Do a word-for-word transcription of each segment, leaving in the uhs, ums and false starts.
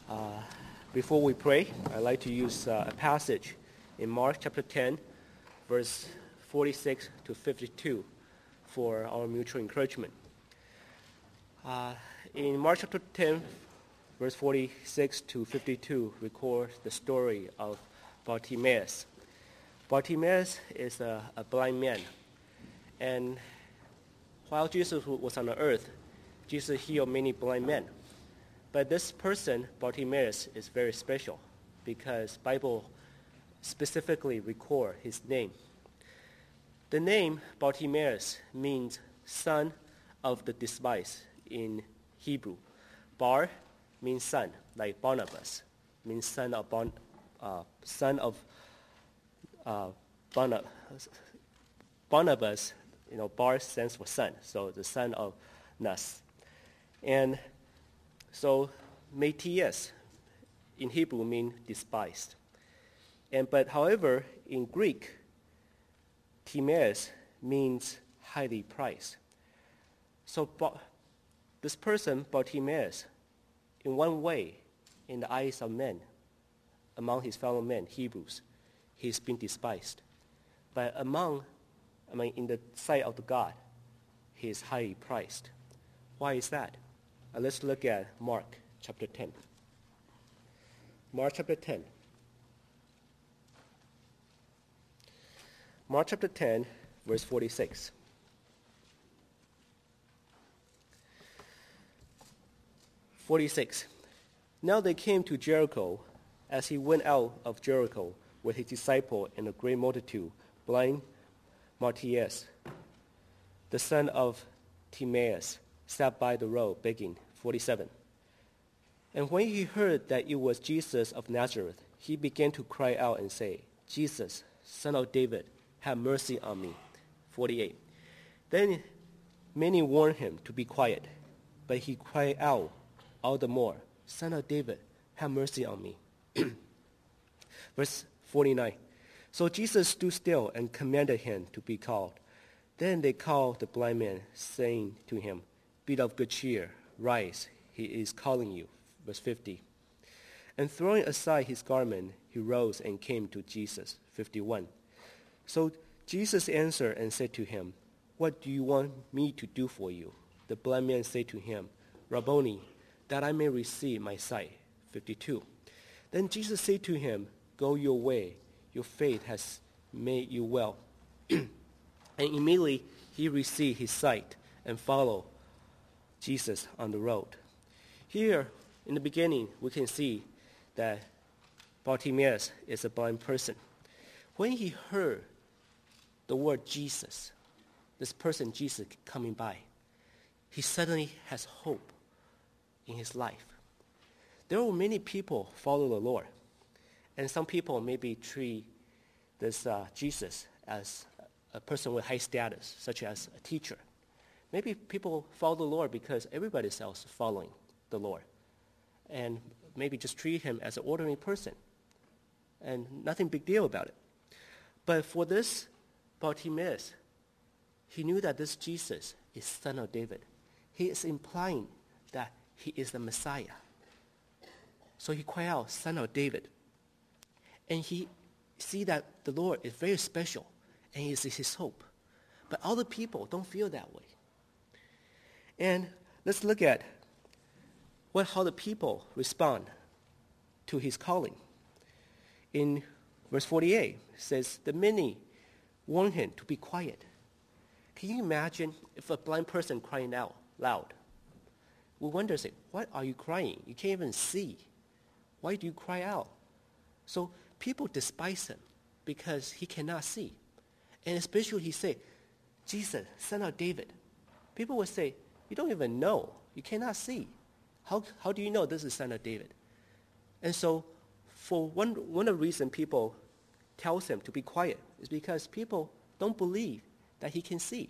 Uh, before we pray, I'd like to use uh, a passage in Mark chapter ten, verse forty-six to fifty-two for our mutual encouragement. Uh, in Mark chapter ten, verse forty-six to fifty-two records the story of Bartimaeus. Bartimaeus is a, a blind man, and while Jesus was on the earth, Jesus healed many blind men. But this person, Bartimaeus, is very special because Bible specifically record his name. The name Bartimaeus means son of the despised in Hebrew. Bar means son, like Barnabas means son of Bon, uh, son of uh, Barna, Barnabas. You know, Bar stands for son, so the son of Nas, and so Matthias in Hebrew means despised. And but however, in Greek, Timaeus means highly prized. So this person, Bartimaeus, in one way, in the eyes of men, among his fellow men, Hebrews, he's been despised. But among, I mean, in the sight of the God, he is highly prized. Why is that? Uh, let's look at Mark chapter ten. Mark chapter ten. Mark chapter ten, verse forty-six. forty-six. Now they came to Jericho. As he went out of Jericho with his disciple and a great multitude, blind Matthias, the son of Timaeus, sat by the road begging. forty-seven. And when he heard that it was Jesus of Nazareth, he began to cry out and say, Jesus, son of David, have mercy on me. forty-eight. Then many warned him to be quiet, but he cried out all the more, Son of David, have mercy on me. Verse forty-nine. So Jesus stood still and commanded him to be called. Then they called the blind man, saying to him, Be of good cheer, rise, he is calling you. Verse fifty. And throwing aside his garment, he rose and came to Jesus. fifty-one. So Jesus answered and said to him, What do you want me to do for you? The blind man said to him, Rabboni, that I may receive my sight. fifty-two. Then Jesus said to him, Go your way, your faith has made you well. And immediately he received his sight and followed Jesus on the road. Here, in the beginning, we can see that Bartimaeus is a blind person. When he heard the word Jesus, this person Jesus coming by, he suddenly has hope in his life. There were many people follow the Lord, and some people maybe treat this uh, Jesus as a person with high status, such as a teacher. Maybe people follow the Lord because everybody else is following the Lord, and maybe just treat him as an ordinary person, and nothing big deal about it. But for this Bartimaeus, he knew that this Jesus is son of David. He is implying that he is the Messiah. So he cried out, Son of David. And he see that the Lord is very special, and he is his hope. But other people don't feel that way. And let's look at what, how the people respond to his calling. In verse forty-eight, it says, the many warned him to be quiet. Can you imagine if a blind person crying out loud? We wonder, say, what are you crying? You can't even see. Why do you cry out? So people despise him because he cannot see. And especially he say, Jesus, son of David. People would say, you don't even know. You cannot see. How, how do you know this is son of David? And so for one, one of the reasons people tells him to be quiet is because people don't believe that he can see.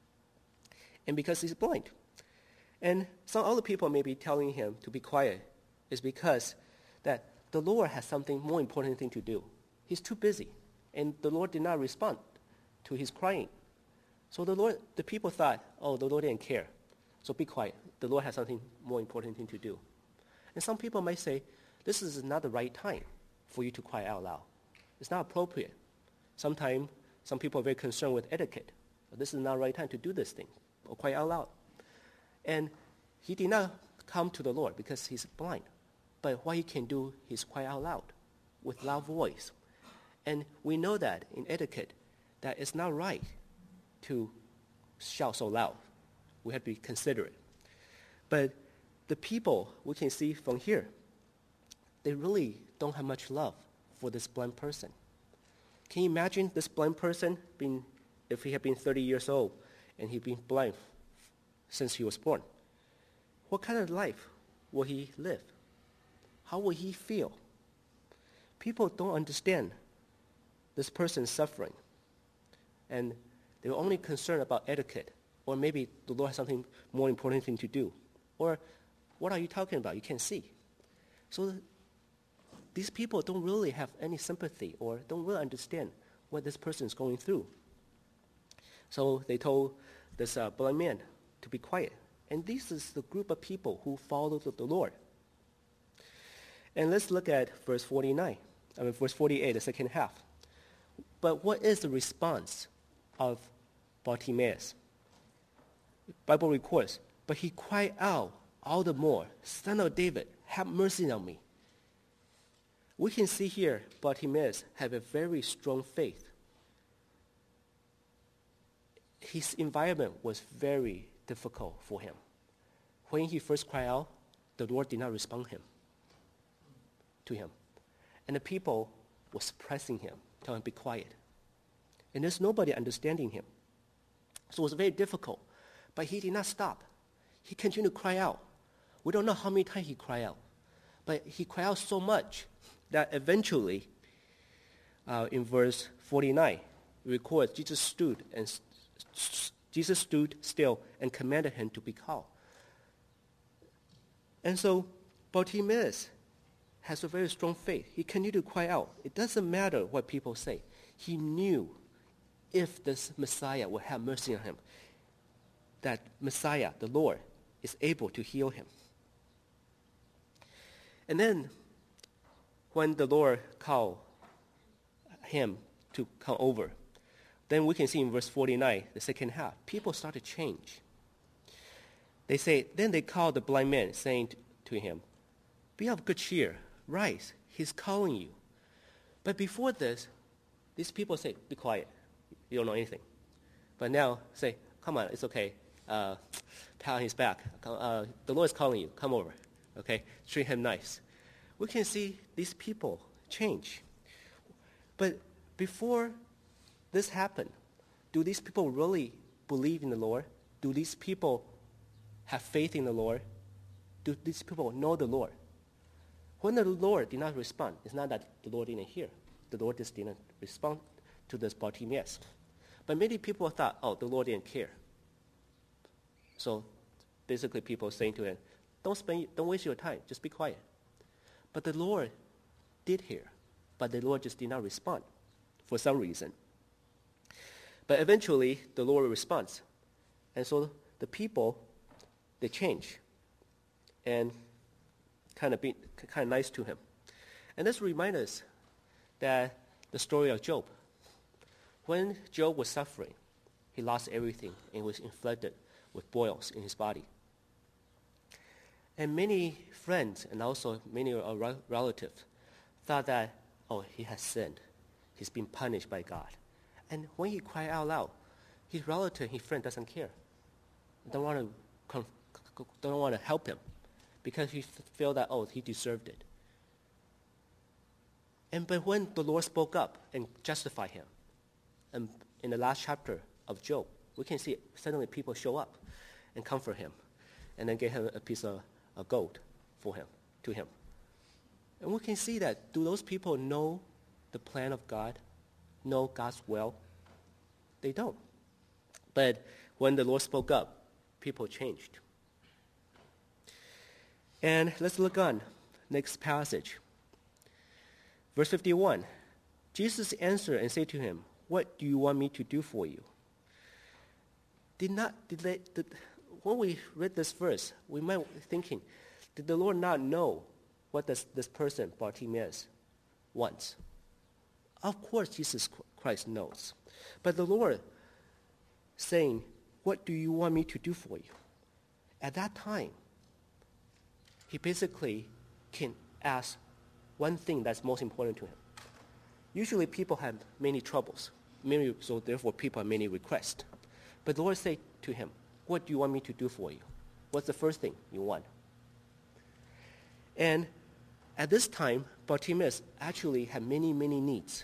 And because he's blind. And some other people may be telling him to be quiet is because that the Lord has something more important thing to do. He's too busy. And the Lord did not respond to his crying. So the Lord, the people thought, oh, the Lord didn't care. So be quiet. The Lord has something more important thing to do. And some people might say, this is not the right time for you to cry out loud. It's not appropriate. Sometimes some people are very concerned with etiquette. This is not the right time to do this thing, or cry out loud. And he did not come to the Lord because he's blind. But what he can do is cry out loud with loud voice. And we know that in etiquette, that it's not right to shout so loud. We have to be considerate. But the people, we can see from here, they really don't have much love for this blind person. Can you imagine this blind person being, if he had been thirty years old and he'd been blind since he was born? What kind of life will he live? How will he feel? People don't understand this person's suffering. And they're only concerned about etiquette. Or maybe the Lord has something more important thing to do. Or, what are you talking about? You can't see. So these people don't really have any sympathy or don't really understand what this person is going through. So they told this uh, blind man to be quiet. And this is the group of people who followed the Lord. And let's look at verse forty-nine. I mean, verse forty-eight, the second half. But what is the response of Bartimaeus? The Bible records, but he cried out all the more, Son of David, have mercy on me. We can see here Bartimaeus have a very strong faith. His environment was very difficult for him. When he first cried out, the Lord did not respond him, to him. And the people were suppressing him, telling him, be quiet. And there's nobody understanding him. So it was very difficult. But he did not stop. He continued to cry out. We don't know how many times he cried out. But he cried out so much that eventually, uh, in verse forty-nine, it records Jesus stood and st- Jesus stood still and commanded him to be calm. And so Bartimaeus has a very strong faith. He continued to cry out. It doesn't matter what people say. He knew if this Messiah would have mercy on him, that Messiah, the Lord, is able to heal him. And then, when the Lord called him to come over, then we can see in verse forty-nine, the second half, people start to change. They say, then they called the blind man, saying to him, be of good cheer, rise, he's calling you. But before this, these people say, be quiet, you don't know anything. But now, say, come on, it's okay, uh, pat on his back, uh, the Lord is calling you, come over, okay, treat him nice. We can see these people change. But before this happened, do these people really believe in the Lord? Do these people have faith in the Lord? Do these people know the Lord? When the Lord did not respond, it's not that the Lord didn't hear. The Lord just didn't respond to this Bartimaeus. But many people thought, oh, the Lord didn't care. So basically people saying to him, don't spend, don't waste your time, just be quiet. But the Lord did hear, but the Lord just did not respond for some reason. But eventually, the Lord responds. And so the people, they change and kind of be kind of nice to him. And this reminds us that the story of Job. When Job was suffering, he lost everything and was inflicted with boils in his body. And many friends and also many relatives thought that, oh, he has sinned. He's been punished by God. And when he cried out loud, his relative, his friend doesn't care. Don't want to, conf- don't want to help him because he feel that, oh, he deserved it. And but when the Lord spoke up and justified him, and in the last chapter of Job, we can see suddenly people show up and comfort him, and then give him a piece of, of gold for him, to him. And we can see that, do those people know the plan of God, know God's will? They don't. But when the Lord spoke up, people changed. And let's look on, next passage. Verse fifty-one, Jesus answered and said to him, what do you want me to do for you? Did not, did they, did, when we read this verse, we might be thinking, did the Lord not know what does this person, Bartimaeus, wants? Of course, Jesus Christ knows. But the Lord saying, what do you want me to do for you? At that time, he basically can ask one thing that's most important to him. Usually people have many troubles, many, so therefore people have many requests. But the Lord said to him, what do you want me to do for you? What's the first thing you want? And at this time, Bartimaeus actually had many, many needs.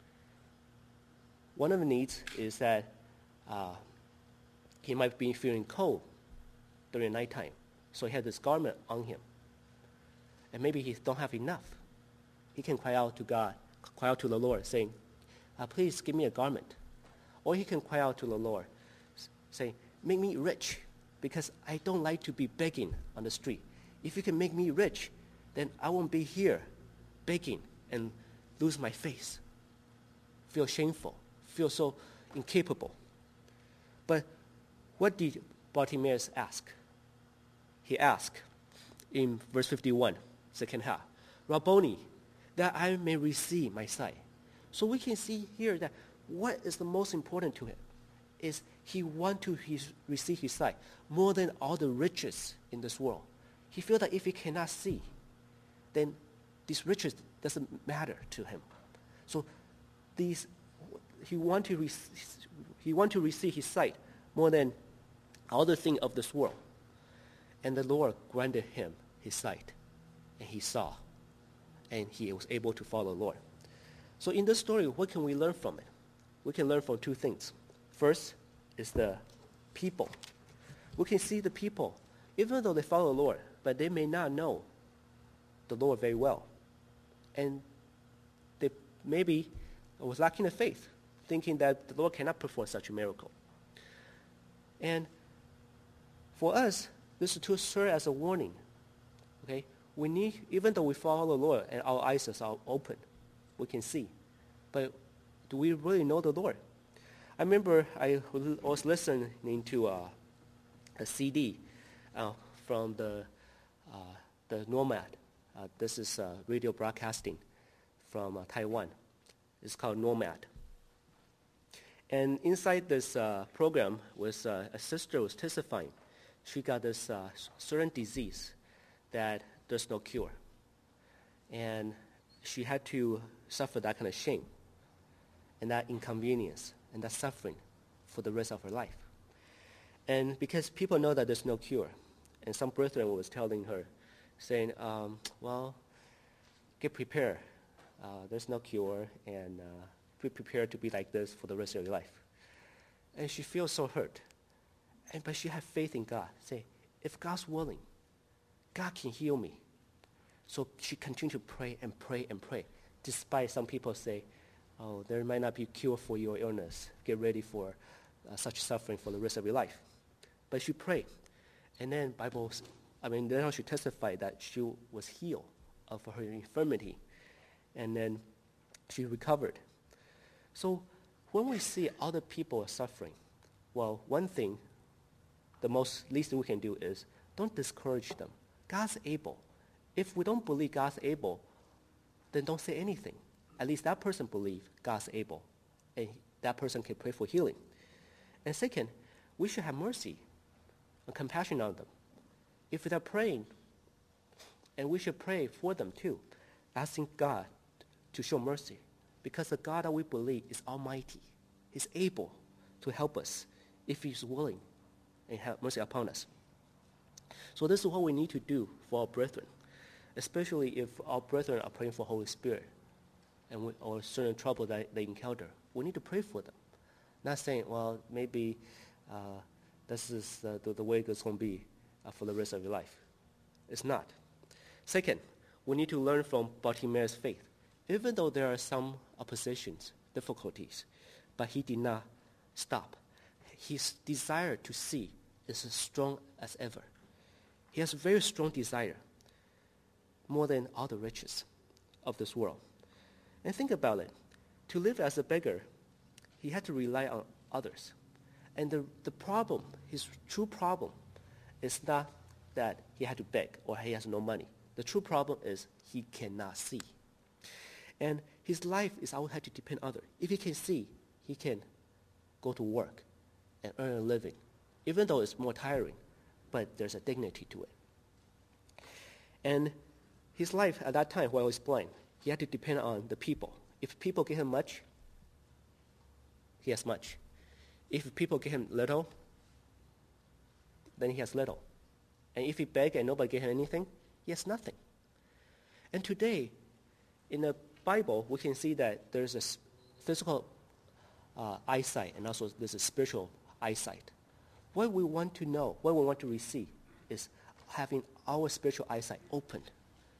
One of the needs is that uh, he might be feeling cold during nighttime, so he had this garment on him. And maybe he don't have enough. He can cry out to God, cry out to the Lord, saying, uh, please give me a garment. Or he can cry out to the Lord, saying, make me rich, because I don't like to be begging on the street. If you can make me rich, then I won't be here begging and lose my face, feel shameful, feel so incapable. But what did Bartimaeus ask? He asked in verse fifty-one, second half, Rabboni, that I may receive my sight. So we can see here that what is the most important to him is he wants to his, receive his sight more than all the riches in this world. He feels that if he cannot see, then these riches doesn't matter to him. So these, he want to rec- he want to receive his sight more than all the things of this world. And the Lord granted him his sight, and he saw, and he was able to follow the Lord. So in this story, what can we learn from it? We can learn from two things. First is the people. We can see the people, even though they follow the Lord, but they may not know the Lord very well. And they maybe was lacking the faith, thinking that the Lord cannot perform such a miracle. And for us, this is to serve as a warning. Okay? We need, even though we follow the Lord and our eyes are open, we can see. But do we really know the Lord? I remember I was listening to uh, a C D uh, from the uh, the Nomad. Uh, this is uh, radio broadcasting from uh, Taiwan. It's called Nomad. And inside this uh, program was uh, a sister was testifying. She got this uh, certain disease that there's no cure. And she had to suffer that kind of shame and that inconvenience and that suffering for the rest of her life. And because people know that there's no cure, and some brethren was telling her, saying, um, well, get prepared. Uh, there's no cure, and uh, be prepared to be like this for the rest of your life. And she feels so hurt. And, but she had faith in God. Say, if God's willing, God can heal me. So she continued to pray and pray and pray, despite some people say, oh, there might not be a cure for your illness. Get ready for uh, such suffering for the rest of your life. But she prayed. And then Bible, I mean, then she testified that she was healed of her infirmity. And then she recovered. So when we see other people suffering, well, one thing, the most least we can do is don't discourage them. God's able. If we don't believe God's able, then don't say anything. At least that person believes God's able, and that person can pray for healing. And second, we should have mercy and compassion on them. If they're praying, and we should pray for them too, asking God to show mercy, because the God that we believe is almighty. He's able to help us if he's willing and have mercy upon us. So this is what we need to do for our brethren, especially if our brethren are praying for Holy Spirit and we, or certain trouble that they encounter. We need to pray for them. Not saying, well, maybe uh, this is uh, the, the way it's going to be uh, for the rest of your life. It's not. Second, we need to learn from Bartimaeus' faith. Even though there are some oppositions, difficulties, but he did not stop. His desire to see is as strong as ever. He has a very strong desire, more than all the riches of this world. And think about it. To live as a beggar, he had to rely on others. And the, the problem, his true problem, is not that he had to beg or he has no money. The true problem is he cannot see. And his life is always had to depend on others. If he can see, he can go to work and earn a living, even though it's more tiring, but there's a dignity to it. And his life at that time, while he was blind, he had to depend on the people. If people give him much, he has much. If people give him little, then he has little. And if he begged and nobody gave him anything, he has nothing. And today, in the Bible, we can see that there's a physical uh, eyesight and also there's a spiritual eyesight. What we want to know, what we want to receive is having our spiritual eyesight opened.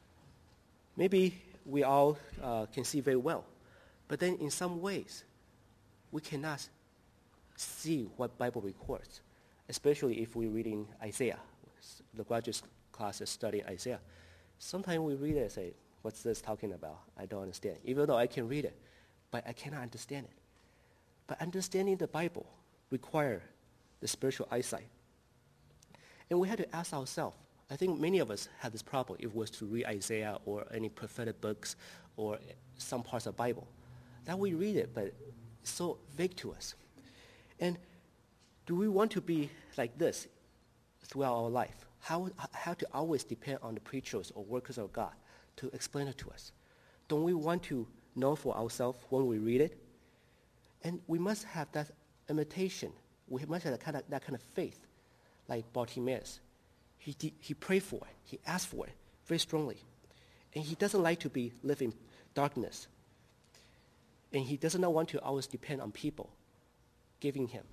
Maybe we all uh, can see very well, but then in some ways, we cannot see what Bible records, especially if we're reading Isaiah. The graduate class is studying Isaiah. Sometimes we read it and say, what's this talking about? I don't understand. Even though I can read it, but I cannot understand it. But understanding the Bible requires the spiritual eyesight. And we had to ask ourselves, I think many of us have this problem if it was to read Isaiah or any prophetic books or some parts of the Bible, that we read it, but it's so vague to us. And do we want to be like this throughout our life? How, how to always depend on the preachers or workers of God to explain it to us? Don't we want to know for ourselves when we read it? And we must have that imitation. We must have that kind of, that kind of faith, like Bartimaeus. He, he prayed for it. He asked for it very strongly. And he doesn't like to be live in darkness. And he does not want to always depend on people giving him.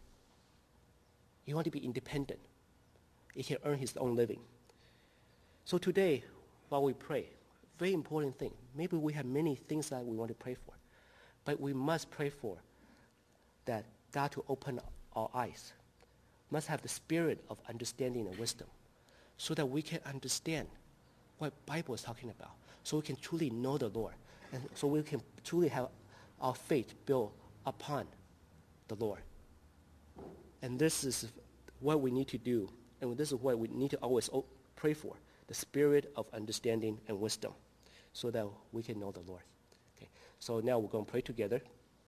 He wants to be independent. He can earn his own living. So today, while we pray, very important thing. Maybe we have many things that we want to pray for. But we must pray for that God to open our eyes. Must have the spirit of understanding and wisdom so that we can understand what Bible is talking about. So we can truly know the Lord. And so we can truly have our faith built upon the Lord. And this is what we need to do. And this is what we need to always pray for, the spirit of understanding and wisdom, so that we can know the Lord. Okay. So now we're going to pray together.